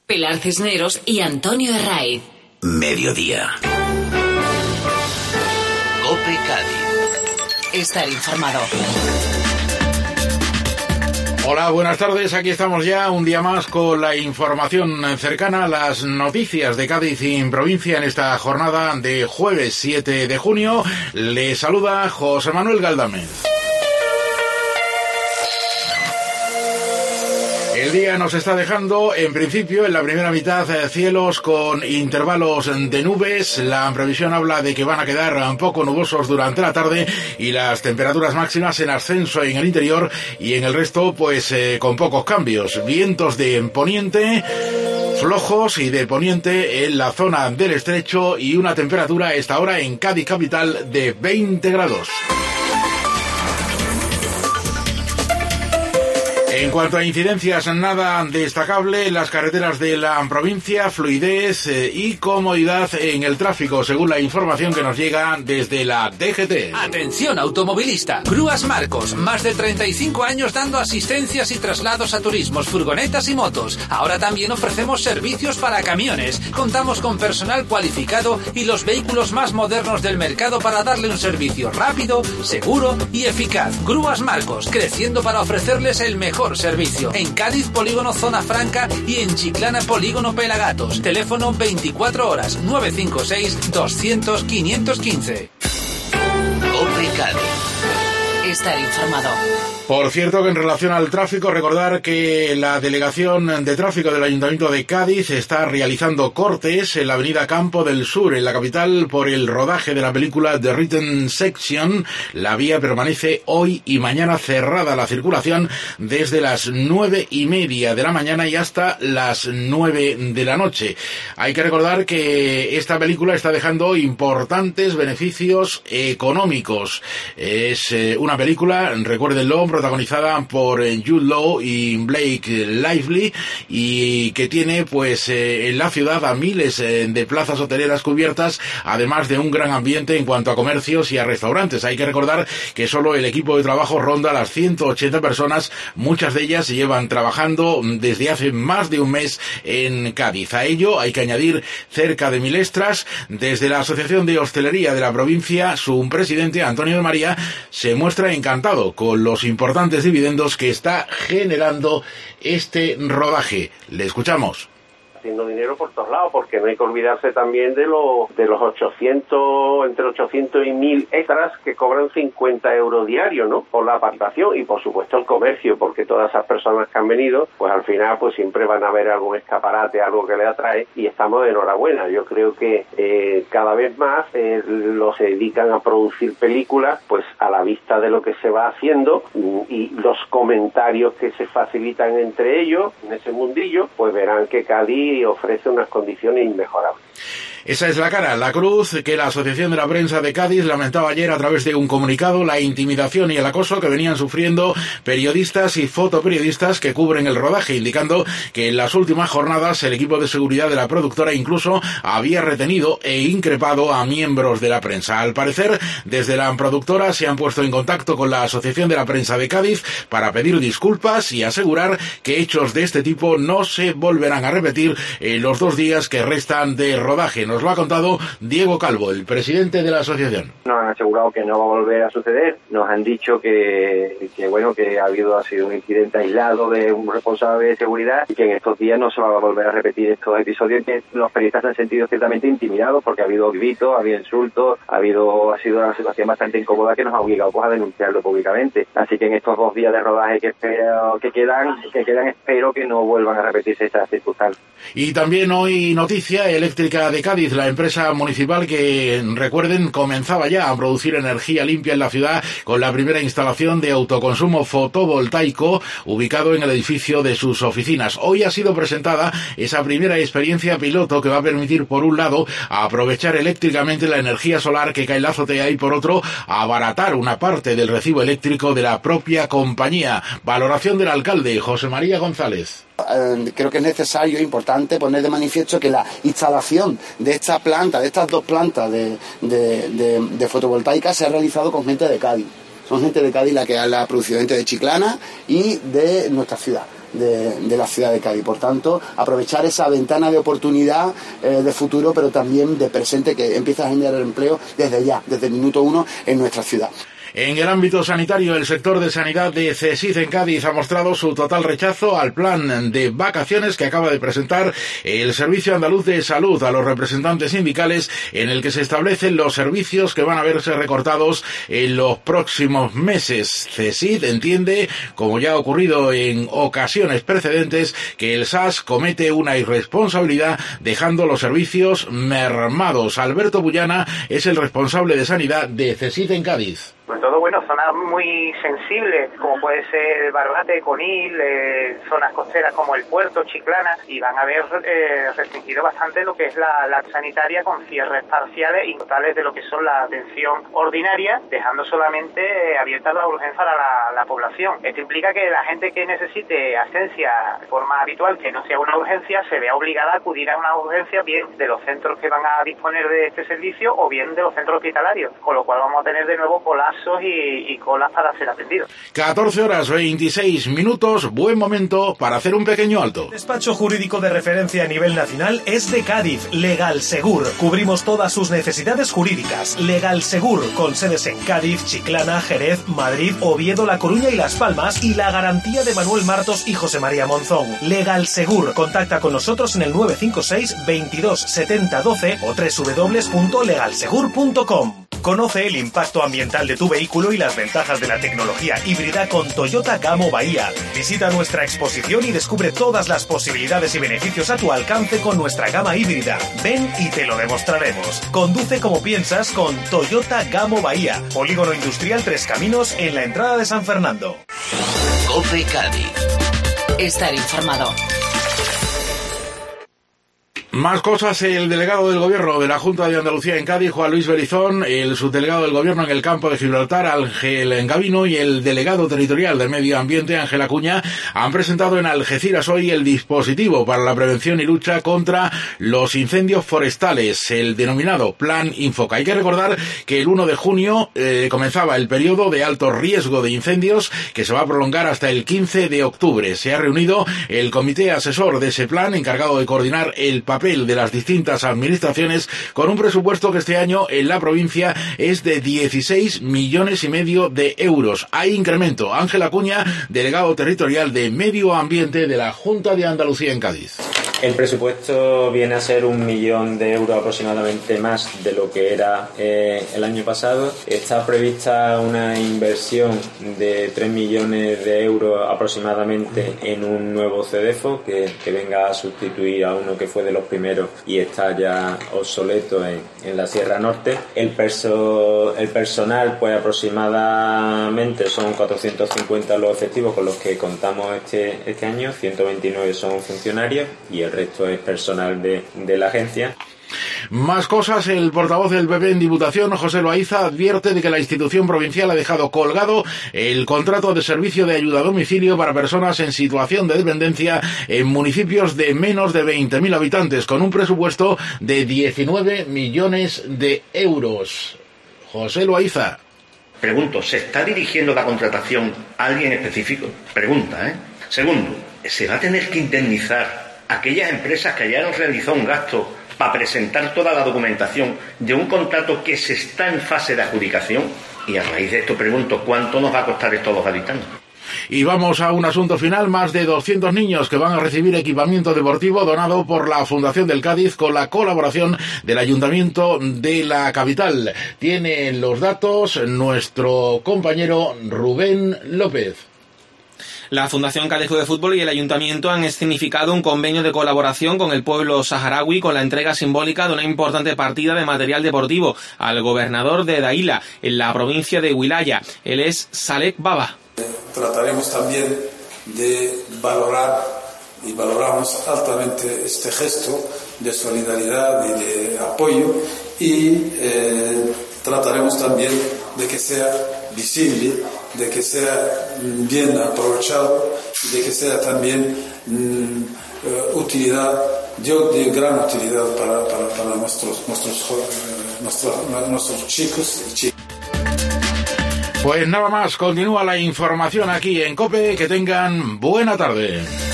Pilar Cisneros y Antonio Herraiz. Mediodía. COPE Cádiz. Estar informado. Hola, buenas tardes. Aquí estamos ya un día más con la información cercana a las noticias de Cádiz y provincia en esta jornada de jueves 7 de junio. Le saluda José Manuel Galdames. El día nos está dejando, en principio, en la primera mitad, cielos con intervalos de nubes. La previsión habla de que van a quedar un poco nubosos durante la tarde y las temperaturas máximas en ascenso en el interior y en el resto, pues, con pocos cambios. Vientos de poniente flojos y de poniente en la zona del estrecho y una temperatura a esta hora en Cádiz capital de 20 grados. En cuanto a incidencias, nada destacable en las carreteras de la provincia, fluidez y comodidad en el tráfico, según la información que nos llega desde la DGT. Atención automovilista, Grúas Marcos, más de 35 años dando asistencias y traslados a turismos, furgonetas y motos. Ahora también ofrecemos servicios para camiones. Contamos con personal cualificado y los vehículos más modernos del mercado para darle un servicio rápido, seguro y eficaz. Grúas Marcos, creciendo para ofrecerles el mejor servicio. En Cádiz, Polígono Zona Franca y en Chiclana, Polígono Pelagatos. Teléfono 24 horas 956 200 515. COPE Cádiz. Estar informado. Por cierto, que en relación al tráfico, recordar que la Delegación de Tráfico del Ayuntamiento de Cádiz está realizando cortes en la avenida Campo del Sur, en la capital, por el rodaje de la película The Written Section. La vía permanece hoy y mañana cerrada a la circulación desde las 9:30 de la mañana y hasta las 9 de la noche. Hay que recordar que esta película está dejando importantes beneficios económicos. Es una película, recuérdenlo, protagonizada por Jude Law y Blake Lively, y que tiene pues en la ciudad a miles de plazas hoteleras cubiertas, además de un gran ambiente en cuanto a comercios y a restaurantes. Hay que recordar que solo el equipo de trabajo ronda las 180 personas, muchas de ellas llevan trabajando desde hace más de un mes en Cádiz. A ello hay que añadir cerca de 1000 extras. Desde la Asociación de Hostelería de la provincia, su presidente, Antonio de María, se muestra encantado con los importantes dividendos que está generando este rodaje. Le escuchamos. Haciendo dinero por todos lados, porque no hay que olvidarse también de los 800, entre 800 y 1000 extras que cobran 50 euros diarios, ¿no? Por la apartación y por supuesto el comercio, porque todas esas personas que han venido, pues al final pues siempre van a ver algún escaparate, algo que les atrae, y estamos de enhorabuena. Yo creo que cada vez más los se dedican a producir películas pues a la vista de lo que se va haciendo y los comentarios que se facilitan entre ellos en ese mundillo, pues verán que Cádiz ofrece unas condiciones inmejorables. Esa es la cara, la cruz que la Asociación de la Prensa de Cádiz lamentaba ayer a través de un comunicado, la intimidación y el acoso que venían sufriendo periodistas y fotoperiodistas que cubren el rodaje, indicando que en las últimas jornadas el equipo de seguridad de la productora incluso había retenido e increpado a miembros de la prensa. Al parecer, desde la productora se han puesto en contacto con la Asociación de la Prensa de Cádiz para pedir disculpas y asegurar que hechos de este tipo no se volverán a repetir en los 2 días que restan de rodaje. Nos lo ha contado Diego Calvo, el presidente de la asociación. Nos han asegurado que no va a volver a suceder. Nos han dicho que ha sido un incidente aislado de un responsable de seguridad y que en estos días no se va a volver a repetir estos episodios, que los periodistas se han sentido ciertamente intimidados porque ha habido gritos, ha habido insultos, ha sido una situación bastante incómoda que nos ha obligado pues a denunciarlo públicamente. Así que en estos 2 días de rodaje que quedan, espero que no vuelvan a repetirse estas circunstancias. Y también hoy noticia, Eléctrica de Cádiz, la empresa municipal que, recuerden, comenzaba ya a producir energía limpia en la ciudad con la primera instalación de autoconsumo fotovoltaico ubicado en el edificio de sus oficinas. Hoy ha sido presentada esa primera experiencia piloto que va a permitir, por un lado, aprovechar eléctricamente la energía solar que cae en la azotea y, por otro, abaratar una parte del recibo eléctrico de la propia compañía. Valoración del alcalde, José María González. Creo que es necesario e importante poner de manifiesto que la instalación de esta planta, de estas 2 plantas de fotovoltaica, se ha realizado con gente de Cádiz. Son gente de Cádiz la que la ha producido, gente de Chiclana y de nuestra ciudad. de la ciudad de Cádiz. Por tanto, aprovechar esa ventana de oportunidad de futuro, pero también de presente, que empieza a generar empleo desde ya, desde el minuto 1 en nuestra ciudad. En el ámbito sanitario, el sector de sanidad de CSIC en Cádiz ha mostrado su total rechazo al plan de vacaciones que acaba de presentar el Servicio Andaluz de Salud a los representantes sindicales, en el que se establecen los servicios que van a verse recortados en los próximos meses. CSIC entiende, como ya ha ocurrido en ocasiones precedentes, que el SAS comete una irresponsabilidad dejando los servicios mermados. Alberto Bullana es el responsable de sanidad de CSIC en Cádiz. Sobre todo, zonas muy sensibles, como puede ser Barbate, Conil, zonas costeras como el Puerto, Chiclana, y van a haber restringido bastante lo que es la sanitaria, con cierres parciales y totales de lo que son la atención ordinaria, dejando solamente abierta la urgencia para la población. Esto implica que la gente que necesite asistencia de forma habitual, que no sea una urgencia, se vea obligada a acudir a una urgencia, bien de los centros que van a disponer de este servicio o bien de los centros hospitalarios, con lo cual vamos a tener de nuevo colapsos y colas para ser atendidos. 14:26, buen momento para hacer un pequeño alto. El despacho jurídico de referencia a nivel nacional es de Cádiz, Legal Segur. Cubrimos todas sus necesidades jurídicas. Legal Segur, con sedes en Cádiz, Chiclana, Jerez, Madrid, Oviedo, La Coruña y Las Palmas, y la garantía de Manuel Martos y José María Monzón. Legal Segur, contacta con nosotros en el 956 22 70 12 o www.legalsegur.com. Conoce el impacto ambiental de tu vehículo y las ventajas de la tecnología híbrida con Toyota Gamo Bahía. Visita nuestra exposición y descubre todas las posibilidades y beneficios a tu alcance con nuestra gama híbrida. Ven y te lo demostraremos. Conduce como piensas con Toyota Gamo Bahía. Polígono Industrial Tres Caminos en la entrada de San Fernando. COPE Cádiz. Estar informado. Más cosas, el delegado del Gobierno de la Junta de Andalucía en Cádiz, Juan Luis Berizón, el subdelegado del Gobierno en el campo de Gibraltar, Ángel Gavino, y el delegado territorial de Medio Ambiente, Ángel Acuña, han presentado en Algeciras hoy el dispositivo para la prevención y lucha contra los incendios forestales, el denominado Plan Infoca. Hay que recordar que el 1 de junio comenzaba el periodo de alto riesgo de incendios, que se va a prolongar hasta el 15 de octubre. Se ha reunido el comité asesor de ese plan, encargado de coordinar el papel de las distintas administraciones, con un presupuesto que este año en la provincia es de 16,5 millones de euros. Hay incremento. Ángel Acuña, delegado territorial de Medio Ambiente de la Junta de Andalucía en Cádiz. El presupuesto viene a ser 1 millón de euros aproximadamente más de lo que era el año pasado. Está prevista una inversión de 3 millones de euros aproximadamente en un nuevo CEDEFO que venga a sustituir a uno que fue de los primeros y está ya obsoleto en la Sierra Norte. El personal, pues aproximadamente son 450 los efectivos con los que contamos este año, 129 son funcionarios y el resto es personal de la agencia. Más cosas, el portavoz del PP en Diputación, José Loaiza, advierte de que la institución provincial ha dejado colgado el contrato de servicio de ayuda a domicilio para personas en situación de dependencia en municipios de menos de 20.000 habitantes, con un presupuesto de 19 millones de euros. José Loaiza. Pregunto, ¿se está dirigiendo la contratación a alguien específico? Pregunta, ¿eh? Segundo, ¿se va a tener que indemnizar aquellas empresas que hayan realizado un gasto para presentar toda la documentación de un contrato que se está en fase de adjudicación? Y a raíz de esto pregunto, ¿cuánto nos va a costar esto a los habitantes? Y vamos a un asunto final. Más de 200 niños que van a recibir equipamiento deportivo donado por la Fundación del Cádiz con la colaboración del Ayuntamiento de la capital. Tiene los datos nuestro compañero Rubén López. La Fundación Cádiz Club de Fútbol y el Ayuntamiento han escenificado un convenio de colaboración con el pueblo saharaui con la entrega simbólica de una importante partida de material deportivo al gobernador de Daila, en la provincia de Wilaya. Él es Salek Baba. Trataremos también de valorar y valoramos altamente este gesto de solidaridad y de apoyo y trataremos también de que sea visible, de que sea bien aprovechado y de que sea también utilidad, de gran utilidad para nuestros chicos y chicas. Pues nada más, continúa la información aquí en COPE, que tengan buena tarde.